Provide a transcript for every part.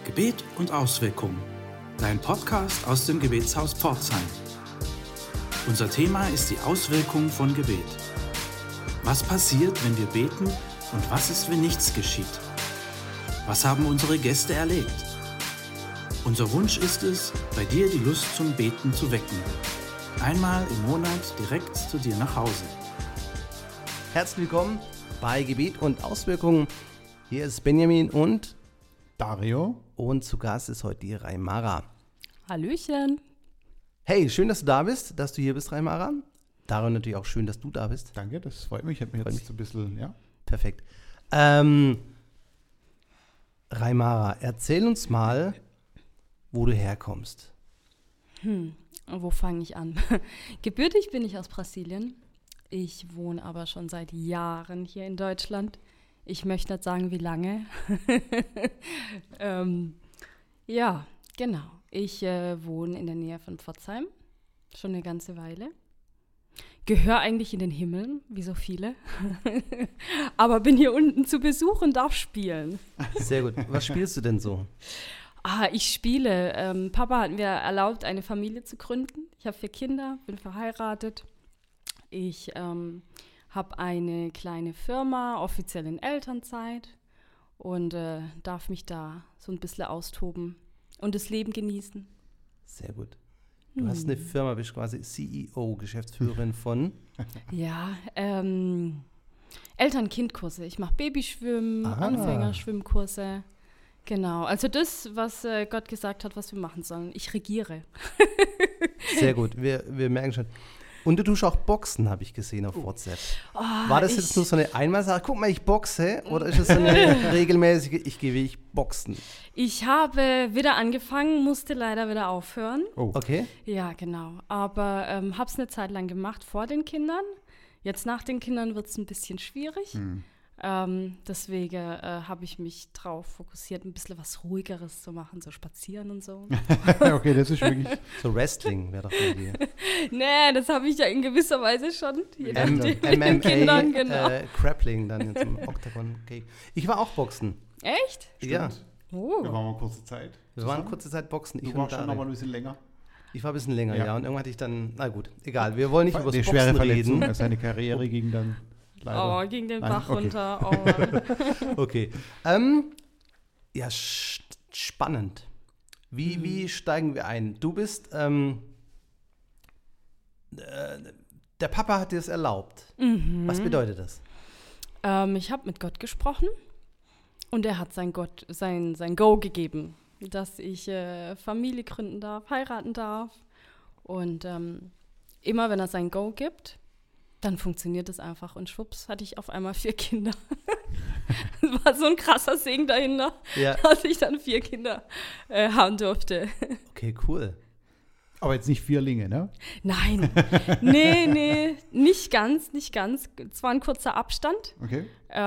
Gebet und Auswirkungen, dein Podcast aus dem Gebetshaus Pforzheim. Unser Thema ist die Auswirkung von Gebet. Was passiert, wenn wir beten und was ist, wenn nichts geschieht? Was haben unsere Gäste erlebt? Unser Wunsch ist es, bei dir die Lust zum Beten zu wecken. Einmal im Monat direkt zu dir nach Hause. Herzlich willkommen bei Gebet und Auswirkungen. Hier ist Benjamin und Dario. Und zu Gast ist heute die Raimara. Hallöchen. Hey, schön, dass du da bist, dass du hier bist, Raimara. Dario, natürlich auch schön, dass du da bist. Danke, das freut mich. Ich habe mich jetzt so ein bisschen, ja. Perfekt. Raimara, erzähl uns mal, wo du herkommst. Wo fange ich an? Gebürtig bin ich aus Brasilien. Ich wohne aber schon seit Jahren hier in Deutschland. Ich möchte nicht sagen, wie lange. Ja, genau. Ich wohne in der Nähe von Pforzheim, schon eine ganze Weile. Gehöre eigentlich in den Himmel, wie so viele. Aber bin hier unten zu Besuch und darf spielen. Sehr gut. Was spielst du denn so? Ich spiele. Papa hat mir erlaubt, eine Familie zu gründen. Ich habe 4 Kinder, bin verheiratet. Ich habe eine kleine Firma, offiziell in Elternzeit und darf mich da so ein bisschen austoben und das Leben genießen. Sehr gut. Du hast eine Firma, bist quasi CEO, Geschäftsführerin von? Ja, Eltern-Kind-Kurse. Ich mache Babyschwimmen, Anfängerschwimmkurse. Genau, also das, was Gott gesagt hat, was wir machen sollen. Ich regiere. Sehr gut, wir merken schon. Und du tust auch Boxen, habe ich gesehen auf WhatsApp. War das jetzt nur so eine Einmalsache? Guck mal, ich boxe. Oder ist es so eine regelmäßige, ich gehe wie boxen? Ich habe wieder angefangen, musste leider wieder aufhören. Oh. Okay. Ja, genau. Aber habe es eine Zeit lang gemacht vor den Kindern. Jetzt nach den Kindern wird es ein bisschen schwierig. Deswegen habe ich mich drauf fokussiert, ein bisschen was Ruhigeres zu machen, so spazieren und so. Okay, das ist wirklich... So Wrestling wäre doch bei dir. Nee, das habe ich ja in gewisser Weise schon. Je nachdem mit den Kindern, genau. Grappling dann jetzt im Octagon. Okay. Ich war auch boxen. Echt? Ja. Oh. Wir waren mal kurze Zeit. Wir waren kurze Zeit boxen. Du warst schon noch mal ein bisschen länger. Ich war ein bisschen länger, ja. Und irgendwann hatte ich dann, na gut, egal. Wir wollen nicht über das Boxen schwere Verletzung, reden. seine Karriere ging dann leider. Oh, ging den Bach runter. Oh. Okay. Ja, spannend. Wie steigen wir ein? Du bist, der Papa hat dir das erlaubt. Was bedeutet das? Ich habe mit Gott gesprochen und er hat sein Go gegeben, dass ich Familie gründen darf, heiraten darf. Und immer wenn er sein Go gibt, dann funktioniert es einfach. Und schwupps, hatte ich auf einmal 4 Kinder. Das war so ein krasser Segen dahinter, dass ich dann 4 Kinder haben durfte. Okay, cool. Aber jetzt nicht Vierlinge, ne? Nein, nee, nicht ganz. Es war ein kurzer Abstand. Okay.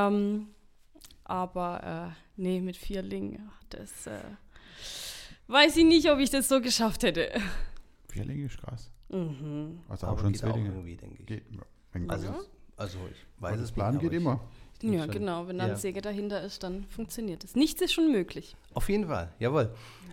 Aber nee, mit 4 Lingen, das weiß ich nicht, ob ich das so geschafft hätte. 4 ist krass. Also auch Aber schon geht auch Zwillinge. irgendwie, denke ich. Geht, Also ich weiß das es Plan nicht, geht immer. Ja, schon. genau. Wenn da ein Segen dahinter ist, dann funktioniert es. Nichts ist schon möglich. Auf jeden Fall, jawohl.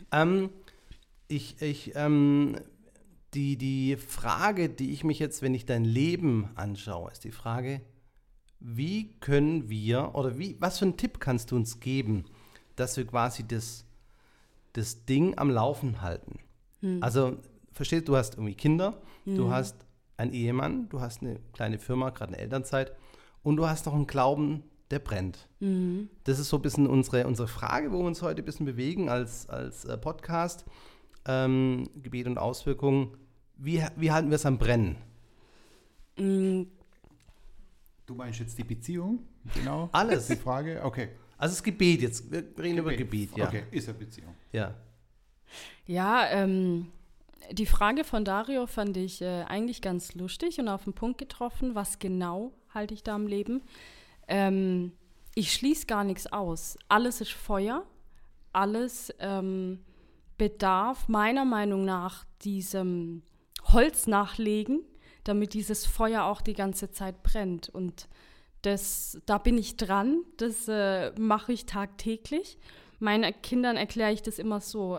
Die Frage, die ich mich jetzt, wenn ich dein Leben anschaue, ist die Frage, wie können wir, oder was für einen Tipp kannst du uns geben, dass wir quasi das Ding am Laufen halten? Also, verstehst du, hast irgendwie Kinder, du hast einen Ehemann, du hast eine kleine Firma, gerade eine Elternzeit, und du hast noch einen Glauben, der brennt. Das ist so ein bisschen unsere Frage, wo wir uns heute ein bisschen bewegen als Podcast. Gebet und Auswirkungen. Wie halten wir es am Brennen? Du meinst jetzt die Beziehung? Genau. Alles. Die Frage? Okay. Also das Gebet jetzt. Wir reden über Gebet, ja. Okay, ist eine Beziehung. Ja. Ja, die Frage von Dario fand ich eigentlich ganz lustig und auf den Punkt getroffen. Was genau halte ich da am Leben? Ich schließe gar nichts aus. Alles ist Feuer. Alles bedarf meiner Meinung nach diesem Holz nachlegen, damit dieses Feuer auch die ganze Zeit brennt. Und da bin ich dran, das mache ich tagtäglich. Meinen Kindern erkläre ich das immer so.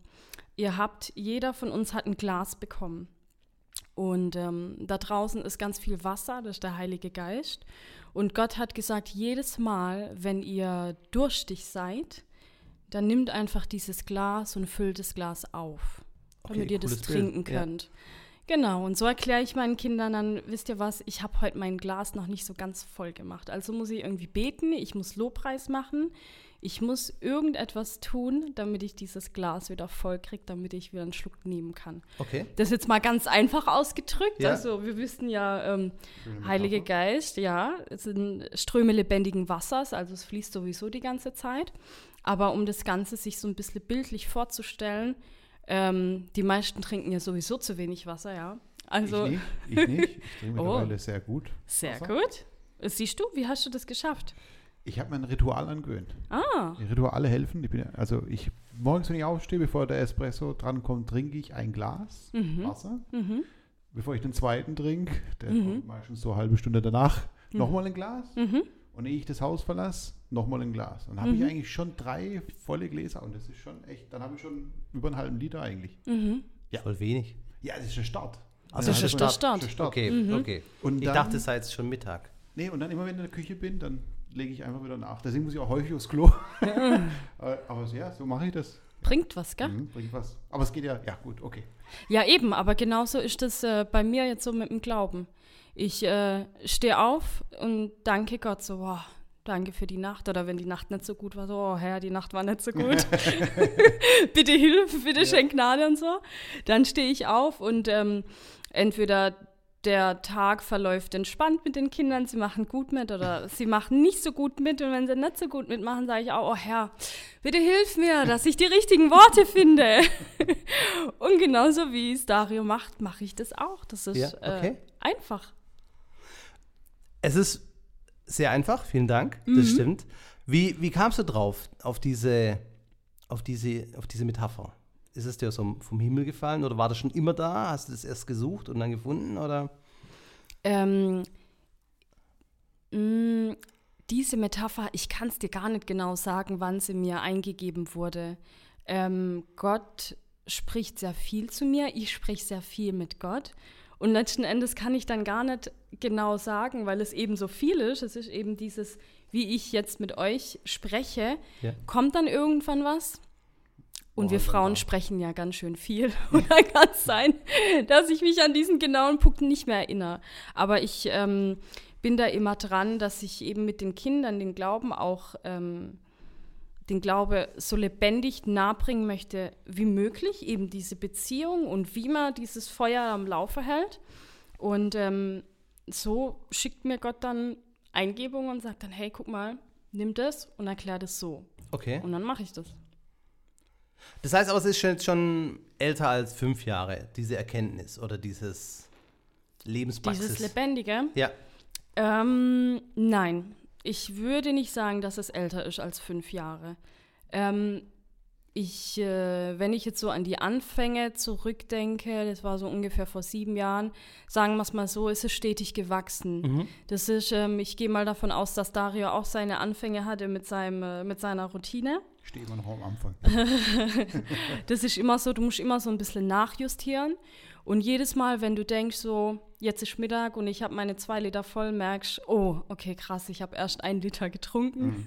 Jeder von uns hat ein Glas bekommen. Und da draußen ist ganz viel Wasser, das ist der Heilige Geist. Und Gott hat gesagt, jedes Mal, wenn ihr durstig seid, dann nimmt einfach dieses Glas und füllt das Glas auf, damit ihr das trinken könnt. Ja. Genau, und so erkläre ich meinen Kindern dann, wisst ihr was, ich habe heute mein Glas noch nicht so ganz voll gemacht. Also muss ich irgendwie beten, ich muss Lobpreis machen, ich muss irgendetwas tun, damit ich dieses Glas wieder voll kriege, damit ich wieder einen Schluck nehmen kann. Okay. Das ist jetzt mal ganz einfach ausgedrückt. Ja. Also wir wissen ja, Heiliger Geist, ja, es sind Ströme lebendigen Wassers, also es fließt sowieso die ganze Zeit. Aber um das Ganze sich so ein bisschen bildlich vorzustellen, die meisten trinken ja sowieso zu wenig Wasser, ja. Also, ich nicht. Ich trinke mittlerweile sehr gut. Sehr Wasser. gut. Siehst du, wie hast du das geschafft? Ich habe mir ein Ritual angewöhnt. Ah. Die Rituale helfen. Morgens, wenn ich aufstehe, bevor der Espresso drankommt, trinke ich ein Glas Wasser. Mhm. Bevor ich den zweiten trinke, der kommt meistens so eine halbe Stunde danach, nochmal ein Glas. Mhm. Und ehe ich das Haus verlasse, nochmal ein Glas. Dann habe ich eigentlich schon 3 volle Gläser und das ist schon echt, dann habe ich schon über einen halben Liter eigentlich. Mhm. Ja, voll wenig. Ja, das ist ein Start. Also das ist der Start. Okay, okay. Und ich dann, dachte, es sei jetzt schon Mittag. Nee, und dann immer, wenn ich in der Küche bin, dann lege ich einfach wieder nach. Deswegen muss ich auch häufig aufs Klo. Aber ja, so mache ich das. Bringt was, gell? Bringt was. Aber es geht ja gut, okay. Ja, eben, aber genauso ist das bei mir jetzt so mit dem Glauben. Ich stehe auf und danke Gott so, wow, danke für die Nacht. Oder wenn die Nacht nicht so gut war, so, oh Herr, die Nacht war nicht so gut. Bitte hilf, bitte schenk Gnade und so. Dann stehe ich auf und entweder der Tag verläuft entspannt mit den Kindern, sie machen gut mit oder sie machen nicht so gut mit. Und wenn sie nicht so gut mitmachen, sage ich auch, oh Herr, bitte hilf mir, dass ich die richtigen Worte finde. Und genauso wie es Dario macht, mache ich das auch. Das ist einfach. Es ist sehr einfach, vielen Dank, das stimmt. Wie kamst du drauf, auf diese Metapher? Ist es dir so vom Himmel gefallen oder war das schon immer da? Hast du das erst gesucht und dann gefunden? Oder? Diese Metapher, ich kann es dir gar nicht genau sagen, wann sie mir eingegeben wurde. Gott spricht sehr viel zu mir, ich spreche sehr viel mit Gott. Und letzten Endes kann ich dann gar nicht genau sagen, weil es eben so viel ist. Es ist eben dieses, wie ich jetzt mit euch spreche, kommt dann irgendwann was? Und wir Frauen sprechen ja ganz schön viel. Und dann kann es sein, dass ich mich an diesen genauen Punkt nicht mehr erinnere. Aber ich bin da immer dran, dass ich eben mit den Kindern den Glauben auch, den Glaube so lebendig nahebringen möchte wie möglich. Eben diese Beziehung und wie man dieses Feuer am Laufe hält. Und so schickt mir Gott dann Eingebungen und sagt dann, hey, guck mal, nimm das und erklär das so. Okay. Und dann mache ich das. Das heißt aber, es ist jetzt schon älter als 5 Jahre, diese Erkenntnis oder dieses Lebenspraxis. Dieses Lebendige? Ja. Nein, ich würde nicht sagen, dass es älter ist als 5 Jahre. Wenn ich jetzt so an die Anfänge zurückdenke, das war so ungefähr vor 7 Jahren, sagen wir es mal so, ist es stetig gewachsen. Das ist, ich gehe mal davon aus, dass Dario auch seine Anfänge hatte mit seiner Routine. Ich stehe immer noch am Anfang. Das ist immer so, du musst immer so ein bisschen nachjustieren. Und jedes Mal, wenn du denkst, so, jetzt ist Mittag und ich habe meine 2 Liter voll, merkst, oh, okay, krass, ich habe erst 1 Liter getrunken.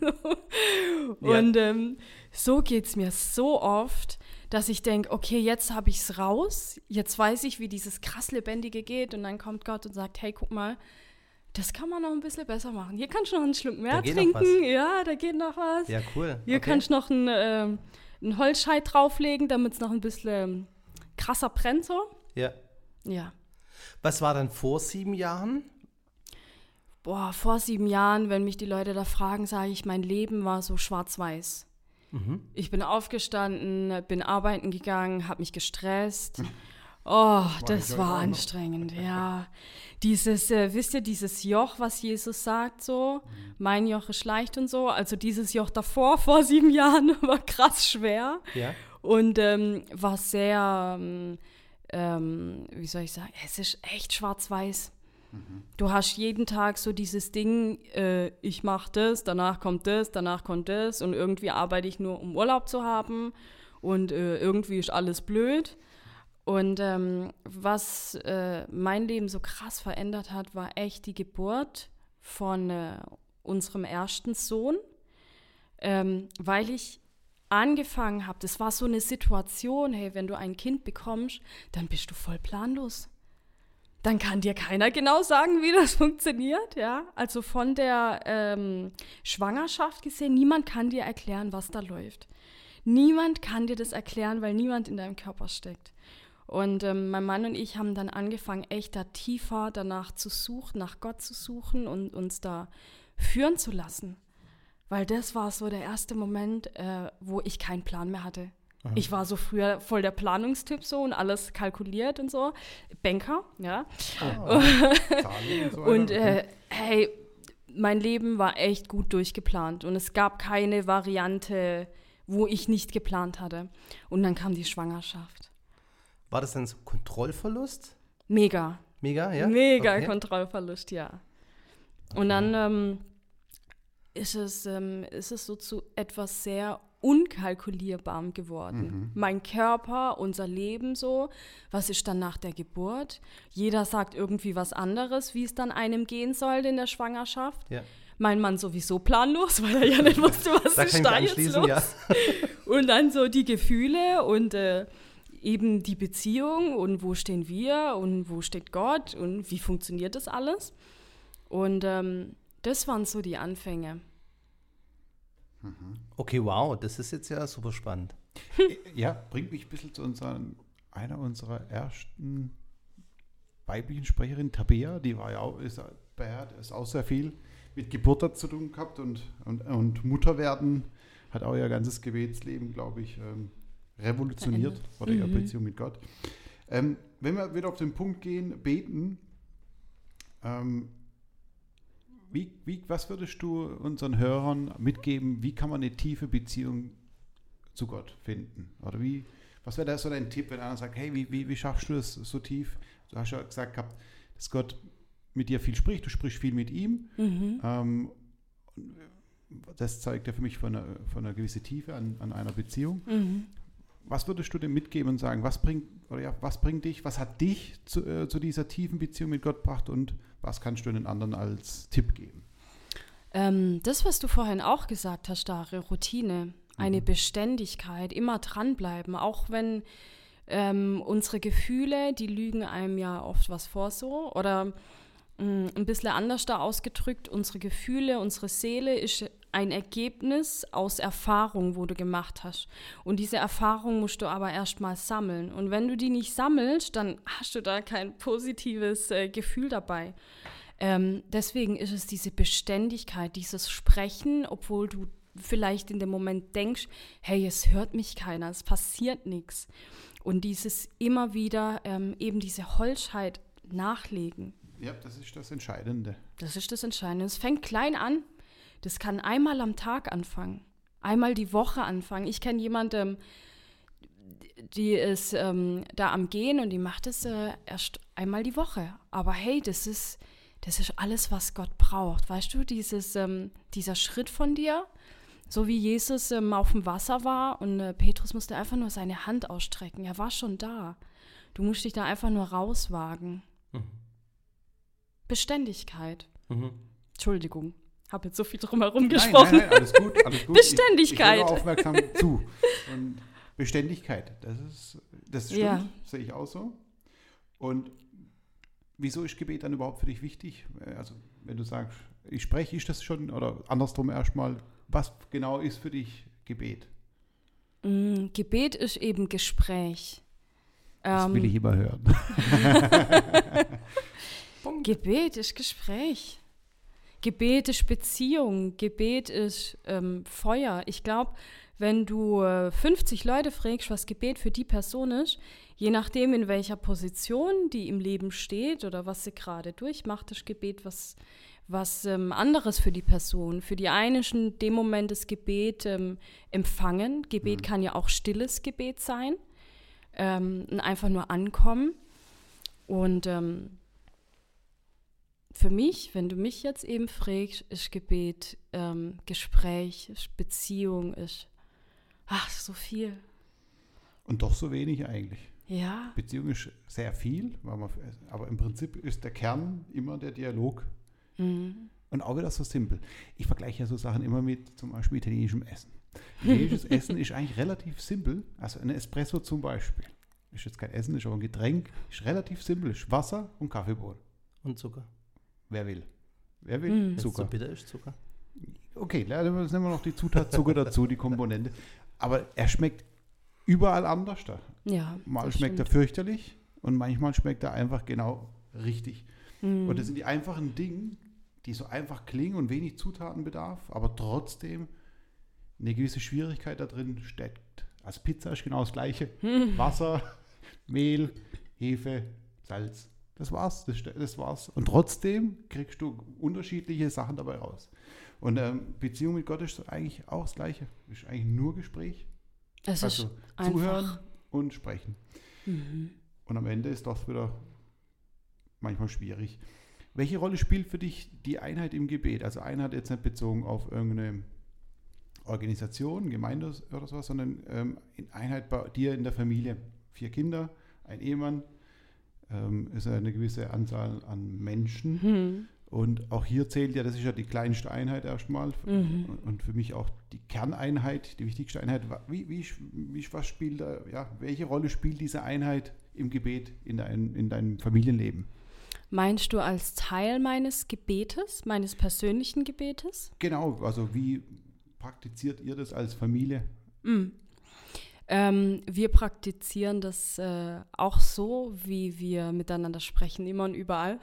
Und so geht es mir so oft, dass ich denke, okay, jetzt habe ich es raus, jetzt weiß ich, wie dieses krass Lebendige geht. Und dann kommt Gott und sagt, hey, guck mal, das kann man noch ein bisschen besser machen. Hier kannst du noch einen Schluck mehr trinken. Ja, da geht noch was. Ja, cool. Hier kannst du noch einen Holzscheit drauflegen, damit es noch ein bisschen krasser brennt so. Ja. Ja. Was war dann vor 7 Jahren? Boah, vor 7 Jahren, wenn mich die Leute da fragen, sage ich, mein Leben war so schwarz-weiß. Ich bin aufgestanden, bin arbeiten gegangen, habe mich gestresst. Oh, das war anstrengend, ja. Dieses, wisst ihr, dieses Joch, was Jesus sagt so, mein Joch ist leicht und so, also dieses Joch davor, vor 7 Jahren, war krass schwer. Ja. Und war sehr, wie soll ich sagen, es ist echt schwarz-weiß. Du hast jeden Tag so dieses Ding, ich mache das, danach kommt das und irgendwie arbeite ich nur, um Urlaub zu haben und irgendwie ist alles blöd. Und was mein Leben so krass verändert hat, war echt die Geburt von unserem ersten Sohn, weil ich angefangen habe, das war so eine Situation, hey, wenn du ein Kind bekommst, dann bist du voll planlos. Dann kann dir keiner genau sagen, wie das funktioniert, ja. Also von der Schwangerschaft gesehen, niemand kann dir erklären, was da läuft. Niemand kann dir das erklären, weil niemand in deinem Körper steckt. Und mein Mann und ich haben dann angefangen, echt da tiefer danach zu suchen, nach Gott zu suchen und uns da führen zu lassen. Weil das war so der erste Moment, wo ich keinen Plan mehr hatte. Aha. Ich war so früher voll der Planungstyp so und alles kalkuliert und so. Banker, ja. Und hey, mein Leben war echt gut durchgeplant und es gab keine Variante, wo ich nicht geplant hatte. Und dann kam die Schwangerschaft. War das dann so Kontrollverlust? Mega. Mega, ja? Mega okay. Kontrollverlust, ja. Und dann ist es so zu etwas sehr Unkalkulierbarem geworden. Mein Körper, unser Leben so, was ist dann nach der Geburt? Jeder sagt irgendwie was anderes, wie es dann einem gehen sollte in der Schwangerschaft. Ja. Mein Mann sowieso planlos, weil er ja nicht wusste, was ist da jetzt los. Ja. Und dann so die Gefühle und eben die Beziehung und wo stehen wir und wo steht Gott und wie funktioniert das alles. Und das waren so die Anfänge. Okay, wow, das ist jetzt ja super spannend. Ja, bringt mich ein bisschen zu einer unserer ersten weiblichen Sprecherinnen, Tabea, die war ja auch, ist auch sehr viel mit Geburt zu tun gehabt und Mutter werden, hat auch ihr ganzes Gebetsleben, glaube ich, revolutioniert oder ihre Beziehung mit Gott. Wenn wir wieder auf den Punkt gehen, beten, was würdest du unseren Hörern mitgeben, wie kann man eine tiefe Beziehung zu Gott finden? Oder was wäre da so dein Tipp, wenn einer sagt, hey, wie schaffst du das so tief? Du hast ja gesagt gehabt, dass Gott mit dir viel spricht, du sprichst viel mit ihm. Das zeigt ja für mich von einer gewissen Tiefe an einer Beziehung. Was würdest du dem mitgeben und sagen, was bringt dich, was hat dich zu dieser tiefen Beziehung mit Gott gebracht und was kannst du den anderen als Tipp geben? Das, was du vorhin auch gesagt hast, Dario, Routine, eine Beständigkeit, immer dranbleiben, auch wenn unsere Gefühle, die lügen einem ja oft was vor so oder ein bisschen anders da ausgedrückt, unsere Gefühle, unsere Seele ist ein Ergebnis aus Erfahrung, wo du gemacht hast. Und diese Erfahrung musst du aber erst mal sammeln. Und wenn du die nicht sammelst, dann hast du da kein positives Gefühl dabei. Deswegen ist es diese Beständigkeit, dieses Sprechen, obwohl du vielleicht in dem Moment denkst, hey, es hört mich keiner, es passiert nichts. Und dieses immer wieder eben diese Holzheit nachlegen. Ja, das ist das Entscheidende. Das ist das Entscheidende. Es fängt klein an. Das kann einmal am Tag anfangen, einmal die Woche anfangen. Ich kenne jemanden, die ist da am Gehen und die macht es erst einmal die Woche. Aber hey, das ist alles, was Gott braucht. Weißt du, dieser Schritt von dir, so wie Jesus auf dem Wasser war und Petrus musste einfach nur seine Hand ausstrecken. Er war schon da. Du musst dich da einfach nur rauswagen. Beständigkeit. Entschuldigung. Habe jetzt so viel drumherum gesprochen. Nein, alles gut. Beständigkeit. Ich höre aufmerksam zu. Und Beständigkeit, das stimmt, ja. Sehe ich auch so. Und wieso ist Gebet dann überhaupt für dich wichtig? Also wenn du sagst, ich spreche, ist das schon, oder andersrum erstmal, was genau ist für dich Gebet? Gebet ist eben Gespräch. Das will ich immer hören. Gebet ist Gespräch. Gebet ist Beziehung, Gebet ist Feuer. Ich glaube, wenn du 50 Leute fragst, was Gebet für die Person ist, je nachdem, in welcher Position die im Leben steht oder was sie gerade durchmacht, ist Gebet was anderes für die Person. Für die einen ist in dem Moment das Gebet empfangen. Gebet kann ja auch stilles Gebet sein, und einfach nur ankommen. Und für mich, wenn du mich jetzt eben fragst, ist Gebet Gespräch, ist Beziehung, ist so viel. Und doch so wenig eigentlich. Ja. Beziehung ist sehr viel, aber im Prinzip ist der Kern immer der Dialog. Mhm. Und auch wieder so simpel. Ich vergleiche ja so Sachen immer mit zum Beispiel italienischem Essen. Italienisches Essen ist eigentlich relativ simpel. Also ein Espresso zum Beispiel. Ist jetzt kein Essen, ist aber ein Getränk. Ist relativ simpel. Ist Wasser und Kaffeebohnen. Und Zucker. Wer will? Wer will? Zucker. Zucker. So bitter ist Zucker. Okay, jetzt nehmen wir noch die Zutat Zucker dazu, die Komponente. Aber er schmeckt überall anders da. Ja. Mal das schmeckt er stimmt. fürchterlich und manchmal schmeckt er einfach genau richtig. Und das sind die einfachen Dinge, die so einfach klingen und wenig Zutaten bedarf, aber trotzdem eine gewisse Schwierigkeit da drin steckt. Also Pizza ist genau das Gleiche. Wasser, Mehl, Hefe, Salz. Das war's. Das war's. Und trotzdem kriegst du unterschiedliche Sachen dabei raus. Und Beziehung mit Gott ist eigentlich auch das Gleiche. Ist eigentlich nur Gespräch. Es Also ist einfach. zuhören und sprechen. Und am Ende ist das wieder manchmal schwierig. Welche Rolle spielt für dich die Einheit im Gebet? Also Einheit jetzt nicht bezogen auf irgendeine Organisation, Gemeinde oder sowas, sondern Einheit bei dir in der Familie. 4 Kinder, ein Ehemann, ist eine gewisse Anzahl an Menschen. Und auch hier zählt ja, das ist ja die kleinste Einheit erstmal und für mich auch die Kerneinheit, die wichtigste Einheit. Was spielt da, welche Rolle spielt diese Einheit im Gebet in deinem Familienleben? Meinst du als Teil meines Gebetes, meines persönlichen Gebetes? Genau, also wie praktiziert ihr das als Familie? Wir praktizieren das auch so, wie wir miteinander sprechen, immer und überall.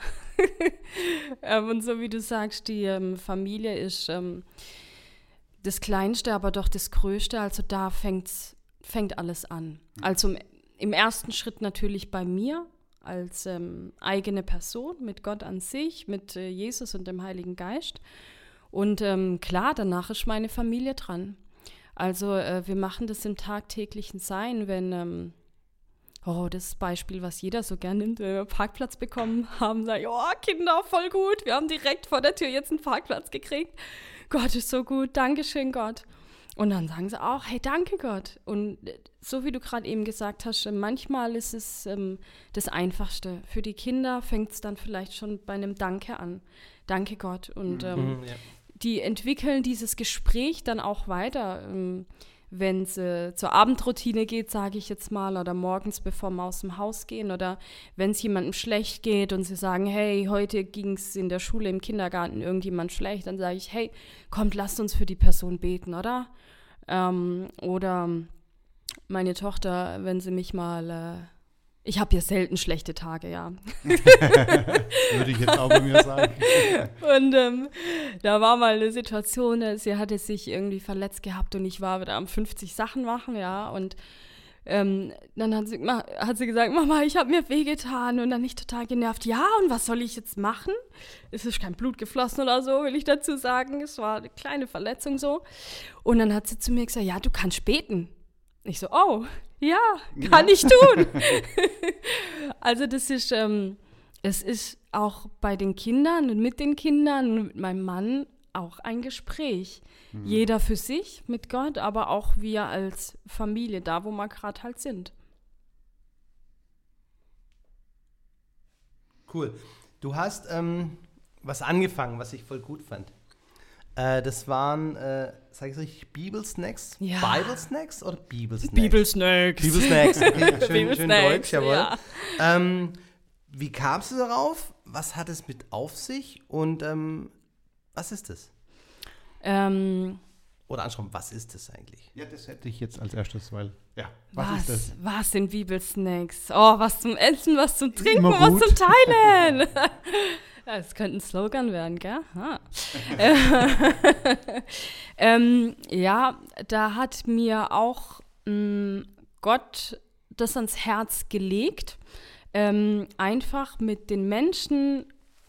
Und so wie du sagst, die Familie ist das Kleinste, aber doch das Größte. Also da fängt alles an. Also im ersten Schritt natürlich bei mir als eigene Person, mit Gott an sich, mit Jesus und dem Heiligen Geist. Und klar, danach ist meine Familie dran. Also wir machen das im tagtäglichen Sein, wenn, das Beispiel, was jeder so gern nimmt, wenn wir einen Parkplatz bekommen haben, sagen, Kinder, voll gut, wir haben direkt vor der Tür jetzt einen Parkplatz gekriegt. Gott ist so gut, Dankeschön Gott. Und dann sagen sie auch, hey, danke Gott. Und so wie du gerade eben gesagt hast, manchmal ist es das Einfachste. Für die Kinder fängt es dann vielleicht schon bei einem Danke an. Danke Gott. Und die entwickeln dieses Gespräch dann auch weiter. Wenn es zur Abendroutine geht, sage ich jetzt mal, oder morgens, bevor wir aus dem Haus gehen, oder wenn es jemandem schlecht geht und sie sagen, hey, heute ging es in der Schule, im Kindergarten irgendjemand schlecht, dann sage ich, hey, kommt, lasst uns für die Person beten, oder? Oder meine Tochter, wenn sie mich mal, ich habe ja selten schlechte Tage, ja. Würde ich jetzt auch bei mir sagen. Und da war mal eine Situation, sie hatte sich irgendwie verletzt gehabt und ich war wieder am 50 Sachen machen, ja, und dann hat sie gesagt, Mama, ich habe mir wehgetan und dann nicht total genervt. Ja, und was soll ich jetzt machen? Es ist kein Blut geflossen oder so, will ich dazu sagen. Es war eine kleine Verletzung so. Und dann hat sie zu mir gesagt, ja, du kannst beten. Ich so, oh, ja, kann ich tun. Also das ist, es ist auch bei den Kindern und mit den Kindern und mit meinem Mann auch ein Gespräch. Jeder für sich mit Gott, aber auch wir als Familie, da wo wir gerade halt sind. Cool. Du hast was angefangen, was ich voll gut fand. Das waren, sag ich richtig, Bibelsnacks? Ja. Bible-Snacks oder Bibelsnacks? Bibelsnacks. Bibelsnacks, okay. Schön Bibelsnacks, deutsch, jawohl. ja. Wie kamst du darauf? Was hat es mit auf sich? Und was ist es? Oder anschauen, was ist es eigentlich? Ja, das hätte ich jetzt als erstes, weil, was ist das? Was sind Bibelsnacks? Oh, was zum Essen, was zum Trinken, Immer was gut. zum Teilen. Das könnte ein Slogan werden, gell? Ja, da hat mir auch Gott das ans Herz gelegt, einfach mit den Menschen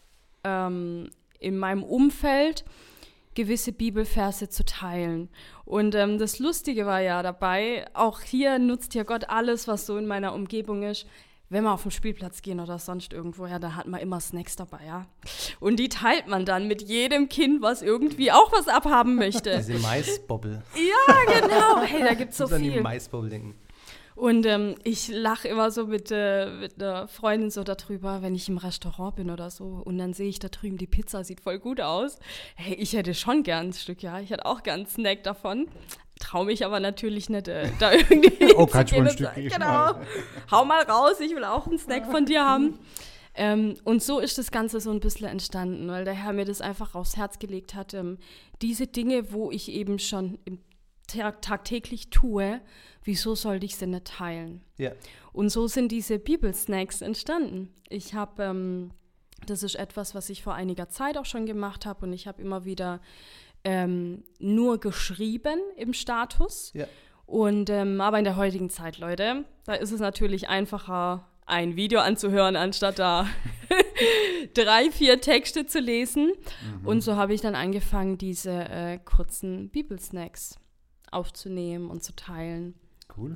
in meinem Umfeld gewisse Bibelverse zu teilen. Und das Lustige war ja dabei, auch hier nutzt ja Gott alles, was so in meiner Umgebung ist. wenn wir auf den Spielplatz gehen oder sonst irgendwoher, da hat man immer Snacks dabei, ja. Und die teilt man dann mit jedem Kind, was irgendwie auch was abhaben möchte. Diese Maisbobbel. Ja, genau. Hey, da gibt's so Ich muss an die viel. Maisbobbel denken. Und ich lache immer so mit einer Freundin so darüber, wenn ich im Restaurant bin oder so. Und dann sehe ich da drüben, die Pizza sieht voll gut aus. Hey, ich hätte schon gern ein Stück, ja. Ich hätte auch gern einen Snack davon. Traue mich aber natürlich nicht, da irgendwie Oh, kannst du mal ein und Stück sagen, geben? genau, hau mal raus, ich will auch einen Snack von dir haben. Und so ist das Ganze so ein bisschen entstanden, weil der Herr mir das einfach aufs Herz gelegt hat. Diese Dinge, wo ich eben schon tagtäglich tue, wieso sollte ich sie nicht teilen? Ja. Und so sind diese Bibelsnacks entstanden. Ich habe, das ist etwas, was ich vor einiger Zeit auch schon gemacht habe und ich habe immer wieder nur geschrieben im Status. Ja. Und aber in der heutigen Zeit, Leute, da ist es natürlich einfacher, ein Video anzuhören, anstatt da 3, 4 Texte zu lesen. Und so habe ich dann angefangen, diese kurzen Bibelsnacks aufzunehmen und zu teilen. Cool.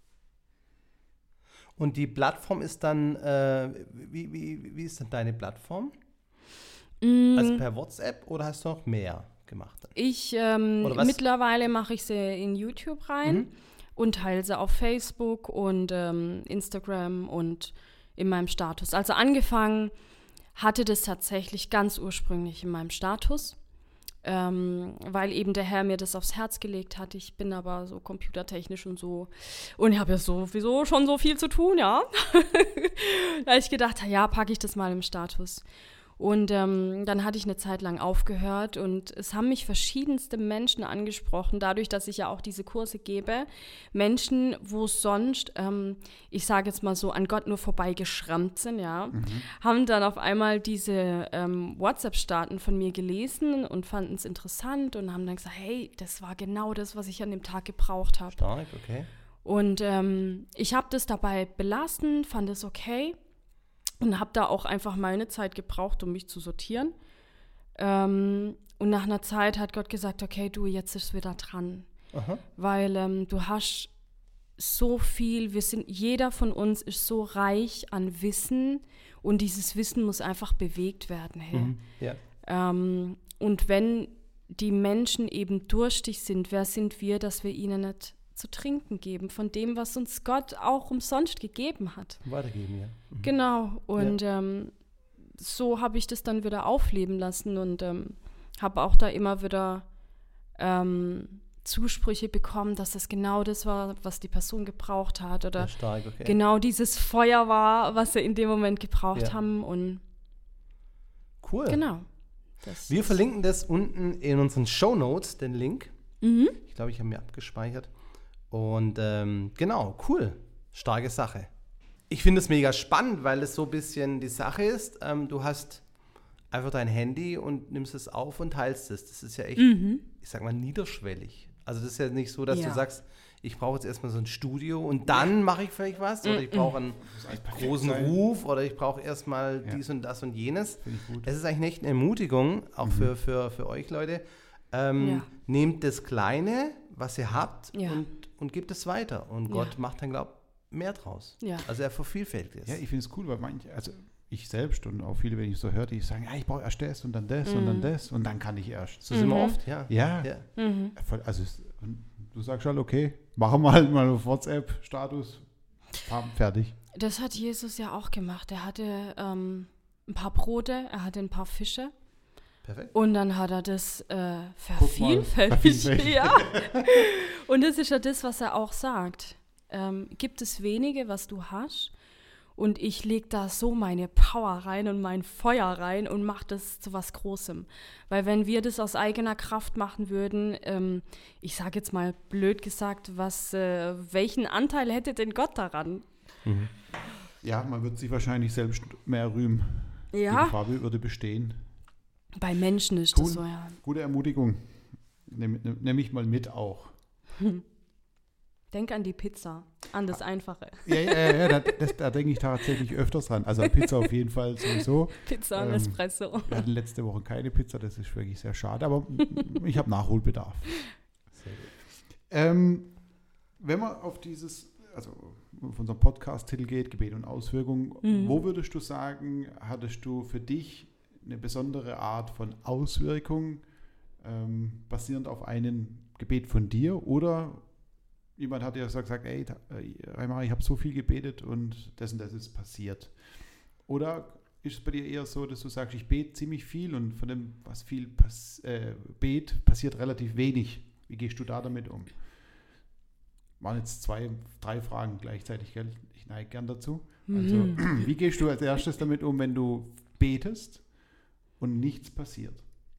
Und die Plattform ist dann, wie ist denn deine Plattform? Also per WhatsApp oder hast du noch mehr gemacht? Ich, Oder was? mittlerweile mache ich sie in YouTube rein und teile sie auf Facebook und Instagram und in meinem Status. Also angefangen hatte das tatsächlich ganz ursprünglich in meinem Status, weil eben der Herr mir das aufs Herz gelegt hat. Ich bin aber so computertechnisch und so und ich habe ja sowieso schon so viel zu tun, ja. Da habe ich gedacht, ja, packe ich das mal im Status. Und dann hatte ich eine Zeit lang aufgehört und es haben mich verschiedenste Menschen angesprochen, dadurch, dass ich ja auch diese Kurse gebe. Menschen, wo sonst, ich sage jetzt mal so, an Gott nur vorbeigeschrammt sind, ja, haben dann auf einmal diese WhatsApp-Starten von mir gelesen und fanden es interessant und haben dann gesagt, hey, das war genau das, was ich an dem Tag gebraucht habe. Stark, okay. Und ich habe das dabei belassen, fand es okay. Und habe da auch einfach meine Zeit gebraucht, um mich zu sortieren. Und nach einer Zeit hat Gott gesagt, okay, du, jetzt ist es wieder dran. Aha. Weil du hast so viel, jeder von uns ist so reich an Wissen und dieses Wissen muss einfach bewegt werden. Hey. Ja. Und wenn die Menschen eben durstig sind, wer sind wir, dass wir ihnen nicht zu trinken geben von dem, was uns Gott auch umsonst gegeben hat. Weitergeben, ja. Genau, und so habe ich das dann wieder aufleben lassen und habe auch da immer wieder Zusprüche bekommen, dass das genau das war, was die Person gebraucht hat oder Stark, okay. genau dieses Feuer war, was sie in dem Moment gebraucht Ja. haben und Cool. genau. Wir verlinken das unten in unseren Shownotes, den Link. Ich glaube, ich habe mir abgespeichert. Und genau, cool. Starke Sache. Ich finde es mega spannend, weil es so ein bisschen die Sache ist. Du hast einfach dein Handy und nimmst es auf und teilst es. Das ist ja echt, ich sag mal, niederschwellig. Also das ist ja nicht so, dass du sagst, ich brauche jetzt erstmal so ein Studio und dann mache ich vielleicht was. Oder ich brauche einen großen Ruf oder ich brauche erstmal dies und das und jenes. Finde ich gut. Es ist eigentlich echt eine Ermutigung, auch für euch Leute. Nehmt das Kleine, was ihr habt und gebt es weiter. Und Gott macht dann, glaube ich, mehr draus. Ja. Also er vervielfältigt es. Ja, ich finde es cool, weil also ich selbst und auch viele, wenn ich so höre, die sagen, ja, ich brauche erst das und dann das und dann das und dann kann ich erst. So sind wir oft, ja. Ja, Ja. also du sagst halt, okay, machen wir halt mal auf WhatsApp-Status, fertig. Das hat Jesus ja auch gemacht. Er hatte ein paar Brote, er hatte ein paar Fische. Perfekt. Und dann hat er das vervielfältigt. Ja. Und das ist ja das, was er auch sagt. Gibt es wenige, was du hast? Und ich lege da so meine Power rein und mein Feuer rein und mache das zu was Großem. Weil wenn wir das aus eigener Kraft machen würden, ich sage jetzt mal blöd gesagt, welchen Anteil hätte denn Gott daran? Ja, man wird sich wahrscheinlich selbst mehr rühmen. Ja. Die Farbe würde bestehen. Bei Menschen ist Cool. das so, ja. Gute Ermutigung. Nehme ich mal mit auch. Denk an die Pizza, an das Einfache. Ja, da denke ich tatsächlich öfters dran. Also Pizza auf jeden Fall sowieso. Pizza und Espresso. Wir hatten letzte Woche keine Pizza, das ist wirklich sehr schade, aber ich habe Nachholbedarf. Wenn wir auf dieses auf unserem Podcast-Titel geht, Gebet und Auswirkungen, wo würdest du sagen, hattest du für dich eine besondere Art von Auswirkung basierend auf einem Gebet von dir? Oder jemand hat ja gesagt, ey, Reimar, ich habe so viel gebetet und das ist passiert. Oder ist es bei dir eher so, dass du sagst, ich bete ziemlich viel und von dem, was viel bete, passiert relativ wenig? Wie gehst du da damit um? Waren jetzt 3 Fragen gleichzeitig, gell? Ich neige gern dazu. Also, wie gehst du als erstes damit um, wenn du betest und nichts passiert?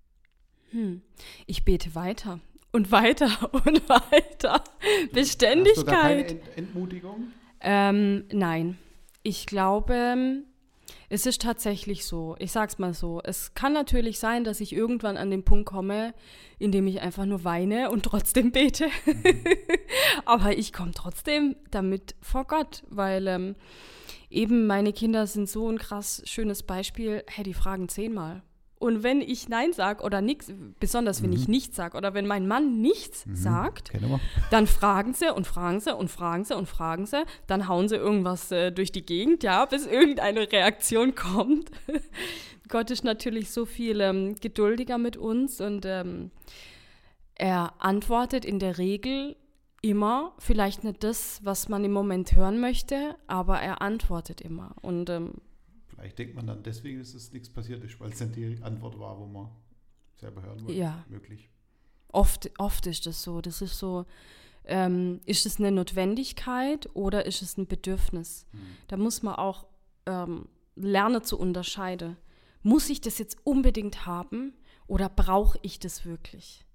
Ich bete weiter und weiter und weiter. Beständigkeit. Hast du da keine Entmutigung? Nein. Ich glaube, es ist tatsächlich so. Ich sag's mal so. Es kann natürlich sein, dass ich irgendwann an den Punkt komme, in dem ich einfach nur weine und trotzdem bete. Aber ich komme trotzdem damit vor Gott, weil eben meine Kinder sind so ein krass schönes Beispiel. Hey, die fragen 10-mal. Und wenn ich Nein sage oder nichts, besonders wenn ich nichts sage oder wenn mein Mann nichts sagt, dann fragen sie und fragen sie und fragen sie und fragen sie, dann hauen sie irgendwas durch die Gegend, ja, bis irgendeine Reaktion kommt. Gott ist natürlich so viel geduldiger mit uns und er antwortet in der Regel immer, vielleicht nicht das, was man im Moment hören möchte, aber er antwortet immer und vielleicht denkt man dann deswegen, dass es nichts passiert ist, weil es dann die Antwort war, wo man selber hören wollte. Ja. Möglich. Oft ist das so. Das ist so, ist es eine Notwendigkeit oder ist es ein Bedürfnis? Da muss man auch lernen zu unterscheiden. Muss ich das jetzt unbedingt haben oder brauche ich das wirklich?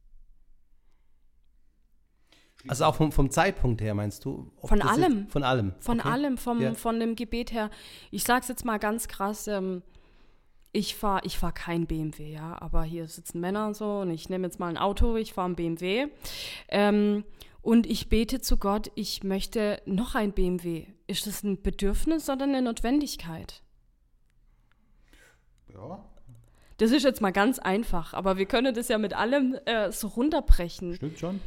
Also auch vom Zeitpunkt her, meinst du? Von allem. Von allem. Von Okay. allem, Ja. von dem Gebet her. Ich sage es jetzt mal ganz krass, ich fahr kein BMW, ja, aber hier sitzen Männer und so und ich nehme jetzt mal ein Auto, ich fahre ein BMW und ich bete zu Gott, ich möchte noch ein BMW. Ist das ein Bedürfnis oder eine Notwendigkeit? Ja, Das ist jetzt mal ganz einfach, aber wir können das ja mit allem so runterbrechen. stimmt schon.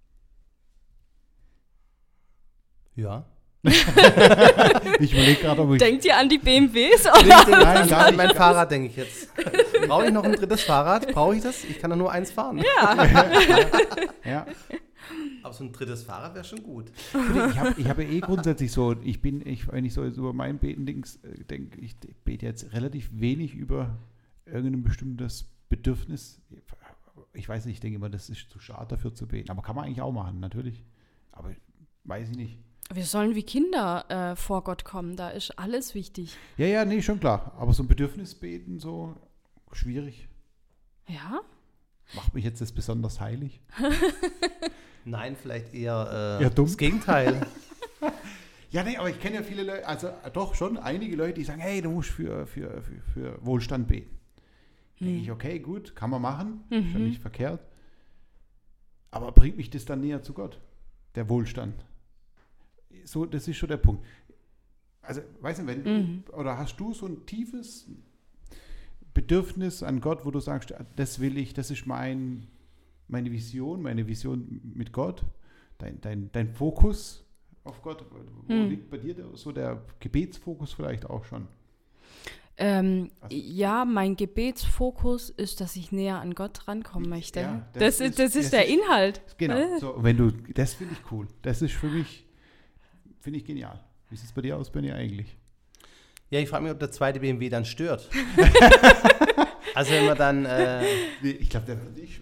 Ja. Ich überlege gerade, ob ich... Denkt ihr an die BMWs? Nein, gar nicht. Mein Fahrrad denke ich jetzt. Brauche ich noch ein drittes Fahrrad? Brauche ich das? Ich kann doch nur eins fahren. Ja. Aber so ein drittes Fahrrad wäre schon gut. Ich habe ja grundsätzlich so, wenn ich so über mein Beten denke, ich bete jetzt relativ wenig über irgendein bestimmtes Bedürfnis. Ich weiß nicht, ich denke immer, das ist zu schade dafür zu beten. Aber kann man eigentlich auch machen, natürlich. Aber weiß ich nicht. Wir sollen wie Kinder vor Gott kommen, da ist alles wichtig. Ja, nee, schon klar. Aber so ein Bedürfnisbeten, so schwierig. Ja? Macht mich jetzt das besonders heilig? Nein, vielleicht eher Ja, dumm. das Gegenteil. Ja, nee, aber ich kenne ja viele Leute, also doch schon einige Leute, die sagen, hey, du musst für Wohlstand beten. Denke ich, okay, gut, kann man machen, ist ja nicht verkehrt. Aber bringt mich das dann näher zu Gott, der Wohlstand? So, das ist schon der Punkt. Also, weißt du, wenn du, oder hast du so ein tiefes Bedürfnis an Gott, wo du sagst, das will ich, das ist meine Vision mit Gott, dein Fokus auf Gott, wo liegt bei dir so der Gebetsfokus vielleicht auch schon? Ja, mein Gebetsfokus ist, dass ich näher an Gott rankommen möchte. Ja, das ist der Inhalt. Genau, so, wenn du, das finde ich cool. Das ist für mich, finde ich genial. Wie sieht es bei dir aus, Benni, eigentlich? Ja, ich frage mich, ob der zweite BMW dann stört. Also wenn man dann... Ich glaube,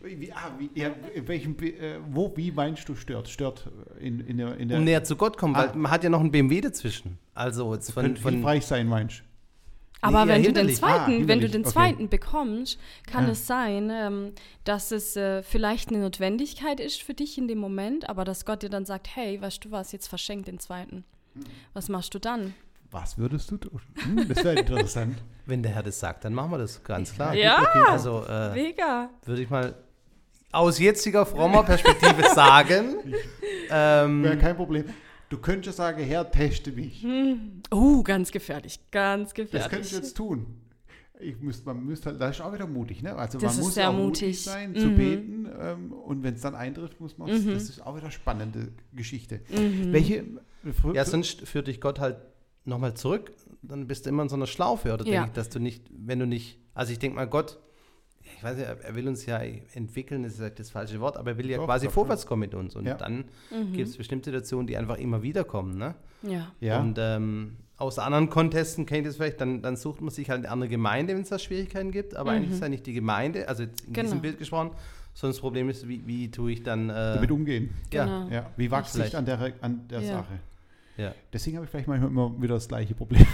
wie meinst du stört? Stört in der... um näher zu Gott kommen, weil man hat ja noch einen BMW dazwischen. Also jetzt könnte hilfreich sein, meinst du? Aber Nee, wenn, eher du den hinderlich. zweiten, wenn du den Okay. zweiten bekommst, kann es sein, dass es vielleicht eine Notwendigkeit ist für dich in dem Moment, aber dass Gott dir dann sagt, hey, weißt du was, jetzt verschenk den zweiten. Was machst du dann? Was würdest du tun? Das wäre interessant. Wenn der Herr das sagt, dann machen wir das, ganz klar. Ja, Also mega. würde ich mal aus jetziger frommer Perspektive sagen. Wäre kein Problem. Du könntest sagen, Herr, teste mich. Ganz gefährlich, ganz Das gefährlich. könntest du jetzt tun. Man müsste halt, das ist auch wieder mutig, ne? Also Das man ist muss sehr auch mutig. sein, zu beten. Und wenn es dann eintrifft, muss man das ist auch wieder eine spannende Geschichte. Ja, sonst führt dich Gott halt nochmal zurück, dann bist du immer in so einer Schlaufe, oder denke ich, dass du nicht, wenn du nicht, also ich denke mal, Gott, ich weiß nicht, er will uns ja entwickeln, das ist halt das falsche Wort, aber er will ja quasi vorwärts kommen mit uns und dann gibt es bestimmte Situationen, die einfach immer wieder kommen, ne? Ja. Und aus anderen Kontesten kennt ihr das vielleicht, dann sucht man sich halt eine andere Gemeinde, wenn es da Schwierigkeiten gibt, aber eigentlich ist ja nicht die Gemeinde, also jetzt in diesem Bild gesprochen, sondern das Problem ist, wie tue ich dann damit umgehen. Ja. Ja. Wie wachse ich an der Sache? Ja. Deswegen habe ich vielleicht manchmal immer wieder das gleiche Problem.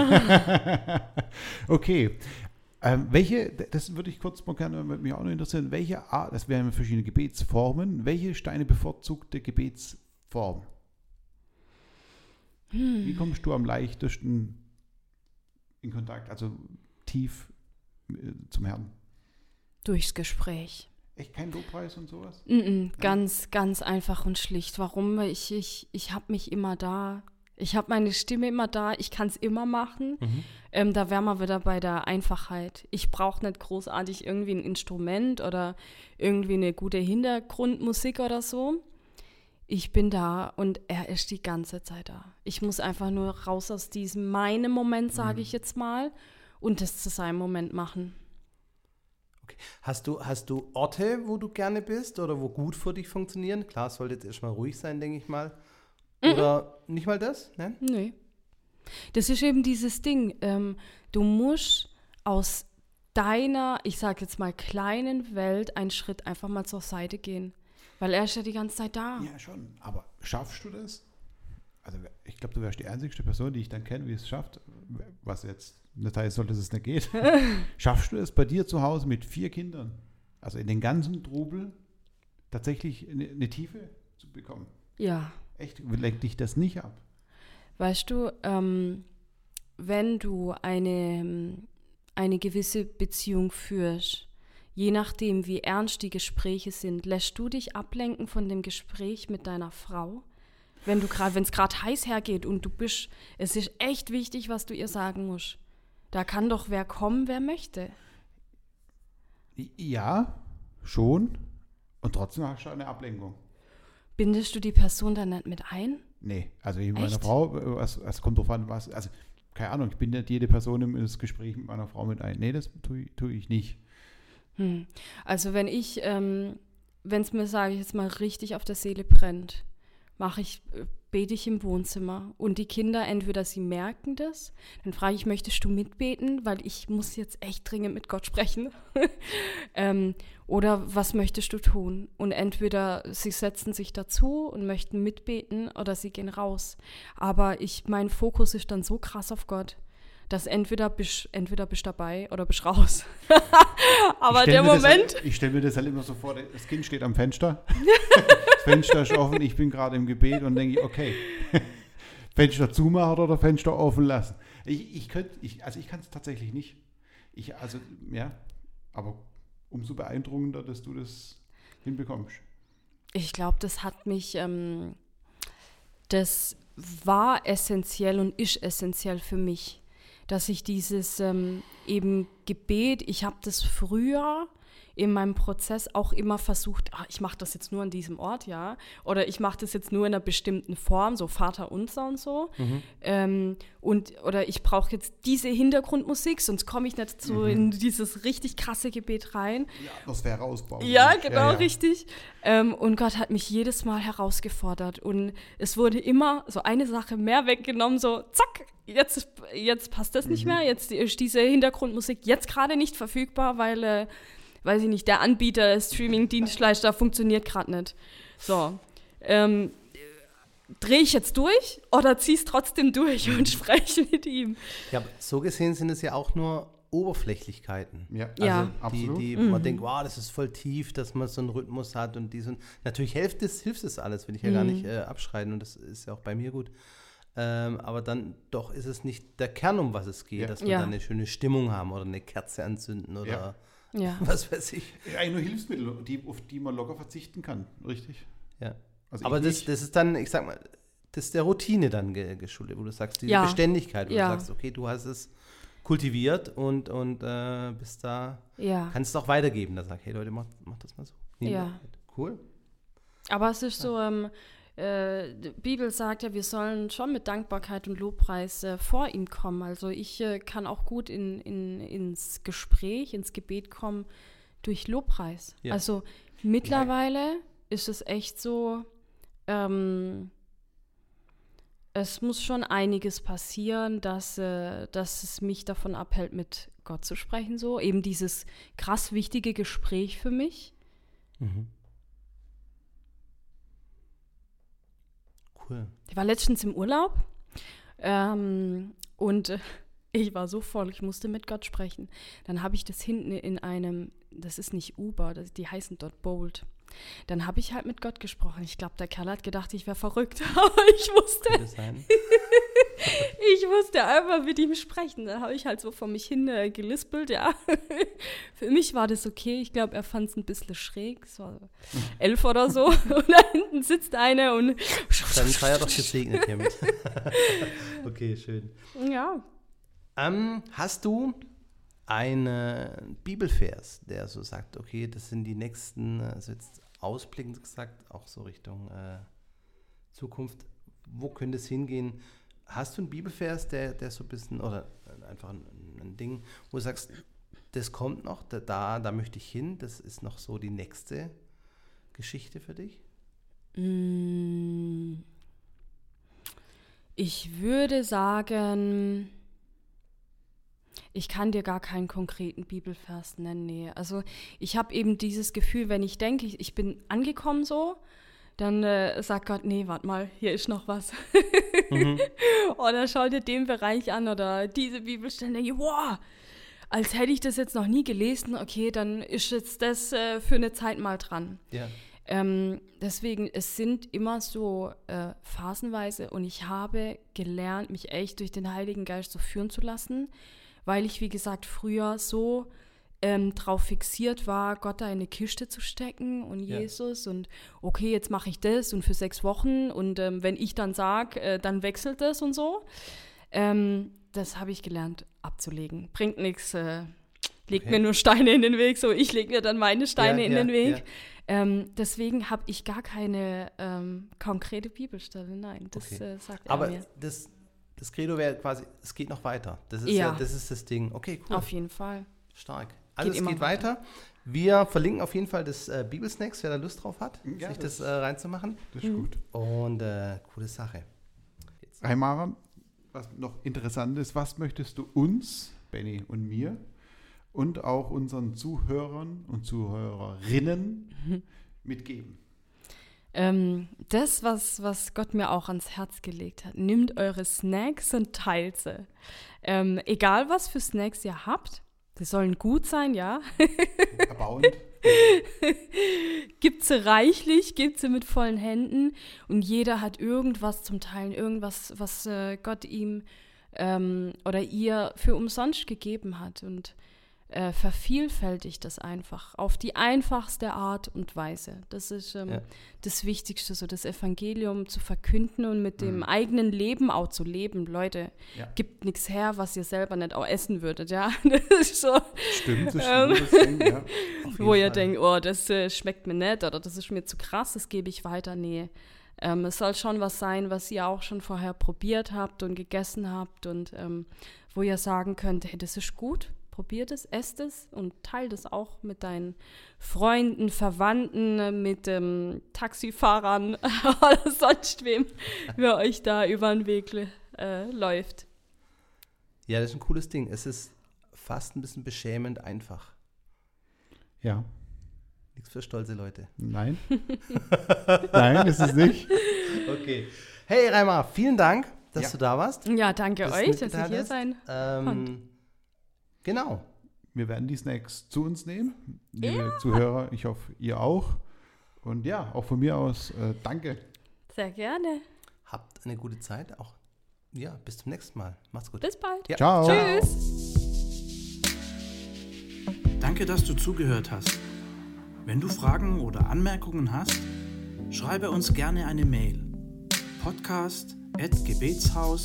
Okay. Das würde ich kurz mal gerne, würde mich auch noch interessieren, welche Art, das wären verschiedene Gebetsformen, welche ist deine bevorzugte Gebetsform? Wie kommst du am leichtesten in Kontakt, also tief zum Herrn? Durchs Gespräch. Echt kein Lobpreis und sowas? Ganz, ganz einfach und schlicht. Warum? Ich habe mich immer da. Ich habe meine Stimme immer da. Ich kann es immer machen. Da wären wir wieder bei der Einfachheit. Ich brauche nicht großartig irgendwie ein Instrument oder irgendwie eine gute Hintergrundmusik oder so. Ich bin da und er ist die ganze Zeit da. Ich muss einfach nur raus aus diesem meinem Moment, sage ich jetzt mal, und das zu seinem Moment machen. Okay. Hast du Orte, wo du gerne bist oder wo gut für dich funktionieren? Klar, es sollte jetzt erstmal ruhig sein, denke ich mal. Oder nicht mal das? Nein? Nee. Das ist eben dieses Ding. Du musst aus deiner, ich sage jetzt mal, kleinen Welt einen Schritt einfach mal zur Seite gehen. Weil er ist ja die ganze Zeit da. Ja, schon. Aber schaffst du das? Also ich glaube, du wärst die einzigste Person, die ich dann kenne, wie es schafft. Was jetzt nicht heißt, dass es nicht geht. Schaffst du es bei dir zu Hause mit 4 Kindern, also in den ganzen Trubel, tatsächlich eine Tiefe zu bekommen? Ja. Echt? Lenkt dich das nicht ab? Weißt du, wenn du eine gewisse Beziehung führst, je nachdem, wie ernst die Gespräche sind, lässt du dich ablenken von dem Gespräch mit deiner Frau? Wenn es gerade heiß hergeht und es ist echt wichtig, was du ihr sagen musst. Da kann doch wer kommen, wer möchte. Ja, schon. Und trotzdem hast du eine Ablenkung. Bindest du die Person dann nicht mit ein? Nee, also ich mit meiner Frau, es kommt drauf an, was, also keine Ahnung, ich binde nicht jede Person in das Gespräch mit meiner Frau mit ein. Nee, das tue ich nicht. Also wenn es mir, sage ich jetzt mal, richtig auf der Seele brennt, bete ich im Wohnzimmer und die Kinder, entweder sie merken das, dann frage ich, möchtest du mitbeten, weil ich muss jetzt echt dringend mit Gott sprechen, oder was möchtest du tun? Und entweder sie setzen sich dazu und möchten mitbeten oder sie gehen raus, aber mein Fokus ist dann so krass auf Gott, dass entweder bist dabei oder bist raus. Aber der Moment... Ich stelle mir das halt immer so vor, das Kind steht am Fenster, das Fenster ist offen, ich bin gerade im Gebet und denke, okay, Fenster zumachen oder Fenster offen lassen. Ich kann es tatsächlich nicht. Aber umso beeindruckender, dass du das hinbekommst. Ich glaube, das hat mich... das war essentiell und ist essentiell für mich, dass ich dieses eben Gebet, ich habe das früher in meinem Prozess auch immer versucht, ich mache das jetzt nur an diesem Ort, ja, oder ich mache das jetzt nur in einer bestimmten Form, so Vater unser und so, oder ich brauche jetzt diese Hintergrundmusik, sonst komme ich nicht so in dieses richtig krasse Gebet rein. Ja, Atmosphäre ausbauen. Ja, genau, richtig. Und Gott hat mich jedes Mal herausgefordert und es wurde immer so eine Sache mehr weggenommen, so zack, jetzt passt das nicht mehr, jetzt ist diese Hintergrundmusik jetzt gerade nicht verfügbar, weil weiß ich nicht, der Anbieter, der Streaming-Dienstleister funktioniert gerade nicht. So, drehe ich jetzt durch oder ziehe es trotzdem durch und spreche mit ihm? Ja, aber so gesehen sind es ja auch nur Oberflächlichkeiten. Ja, ja. Absolut. Man denkt, wow, das ist voll tief, dass man so einen Rhythmus hat und natürlich hilft es alles, will ich ja gar nicht abschreiten und das ist ja auch bei mir gut. Aber dann doch ist es nicht der Kern, um was es geht, dass wir dann eine schöne Stimmung haben oder eine Kerze anzünden oder was weiß ich. Eigentlich nur Hilfsmittel, auf die man locker verzichten kann, richtig? Ja. Also aber das ist dann, ich sag mal, das ist der Routine dann geschuldet, wo du sagst, diese Beständigkeit, wo du sagst, okay, du hast es kultiviert und bist da, kannst es auch weitergeben. Da sag, hey Leute, mach das mal so. Ja. Cool. Aber es ist so, die Bibel sagt ja, wir sollen schon mit Dankbarkeit und Lobpreis vor ihm kommen. Also ich kann auch gut ins Gespräch, ins Gebet kommen durch Lobpreis. Ja. Also mittlerweile ist es echt so, es muss schon einiges passieren, dass es mich davon abhält, mit Gott zu sprechen. So eben dieses krass wichtige Gespräch für mich. Mhm. Cool. Ich war letztens im Urlaub und ich war so voll, ich musste mit Gott sprechen. Dann habe ich das hinten in einem, das ist nicht Uber, die heißen dort Bolt. Dann habe ich halt mit Gott gesprochen. Ich glaube, der Kerl hat gedacht, ich wäre verrückt, aber ich wusste einfach mit ihm sprechen. Da habe ich halt so vor mich hin gelispelt, ja. Für mich war das okay. Ich glaube, er fand es ein bisschen schräg. Es war 11 oder so. Und da hinten sitzt einer und Dann sei er doch gesegnet hiermit. Okay, schön. ja. Hast du einen Bibelvers, der so sagt, okay, das sind die nächsten, also jetzt ausblickend gesagt, auch so Richtung Zukunft, wo könnte es hingehen? Hast du einen Bibelvers, der so ein bisschen, oder einfach ein Ding, wo du sagst, das kommt noch, da möchte ich hin, das ist noch so die nächste Geschichte für dich? Ich würde sagen, ich kann dir gar keinen konkreten Bibelvers nennen, nee. Also ich habe eben dieses Gefühl, wenn ich denke, ich bin angekommen so, dann sagt Gott, nee, warte mal, hier ist noch was. Oder schau dir den Bereich an oder diese Bibelstelle, denke ich, wow, als hätte ich das jetzt noch nie gelesen, okay, dann ist jetzt das für eine Zeit mal dran. Ja. Deswegen, es sind immer so phasenweise und ich habe gelernt, mich echt durch den Heiligen Geist so führen zu lassen, weil ich, wie gesagt, früher so drauf fixiert war, Gott da in eine Kiste zu stecken und Jesus und okay, jetzt mache ich das und für 6 Wochen und wenn ich dann sage, dann wechselt das und so. Das habe ich gelernt abzulegen. Bringt nichts, legt mir nur Steine in den Weg, so ich lege mir dann meine Steine in den Weg. Ja. Deswegen habe ich gar keine konkrete Bibelstelle, nein, das sagt er mir. Aber das Credo wäre quasi, es geht noch weiter. Das ist das ist das Ding. Okay, cool. Auf jeden Fall. Stark. Also es geht weiter. Wir verlinken auf jeden Fall das Bibelsnacks, wer da Lust drauf hat, sich das reinzumachen. Das ist gut. Und coole Sache. Hey Mara, was noch interessant ist, was möchtest du uns, Benny und mir, und auch unseren Zuhörern und Zuhörerinnen mitgeben? Das, was Gott mir auch ans Herz gelegt hat, nehmt eure Snacks und teilt sie. Egal, was für Snacks ihr habt, die sollen gut sein, ja. Erbauend. Gibt sie reichlich, gibt sie mit vollen Händen und jeder hat irgendwas zum Teilen, irgendwas, was Gott ihm oder ihr für umsonst gegeben hat und vervielfältigt das einfach auf die einfachste Art und Weise. Das ist das Wichtigste, so das Evangelium zu verkünden und mit dem eigenen Leben auch zu leben. Leute, gibt nichts her, was ihr selber nicht auch essen würdet, ja. Das ist so. Stimmt, das stimmt. Ja. Wo ihr denkt, oh, das schmeckt mir nicht oder das ist mir zu krass, das gebe ich weiter. Nee. Es soll schon was sein, was ihr auch schon vorher probiert habt und gegessen habt und wo ihr sagen könnt, hey, das ist gut. Probiert es, esst es und teilt es auch mit deinen Freunden, Verwandten, mit Taxifahrern oder sonst wem, wer euch da über den Weg läuft. Ja, das ist ein cooles Ding. Es ist fast ein bisschen beschämend einfach. Ja. Nichts für stolze Leute. Nein. Nein, ist es nicht. Okay. Hey Reimer, vielen Dank, dass du da warst. Ja, danke euch, dass ich hier sein konnte. Genau. Wir werden die Snacks zu uns nehmen. Liebe Zuhörer, ich hoffe, ihr auch. Und ja, auch von mir aus, danke. Sehr gerne. Habt eine gute Zeit. Auch bis zum nächsten Mal. Macht's gut. Bis bald. Ja. Ciao. Tschüss. Danke, dass du zugehört hast. Wenn du Fragen oder Anmerkungen hast, schreibe uns gerne eine Mail.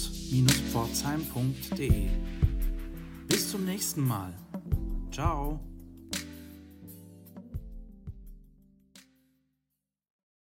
podcast@gebetshaus-pforzheim.de. Bis zum nächsten Mal. Ciao.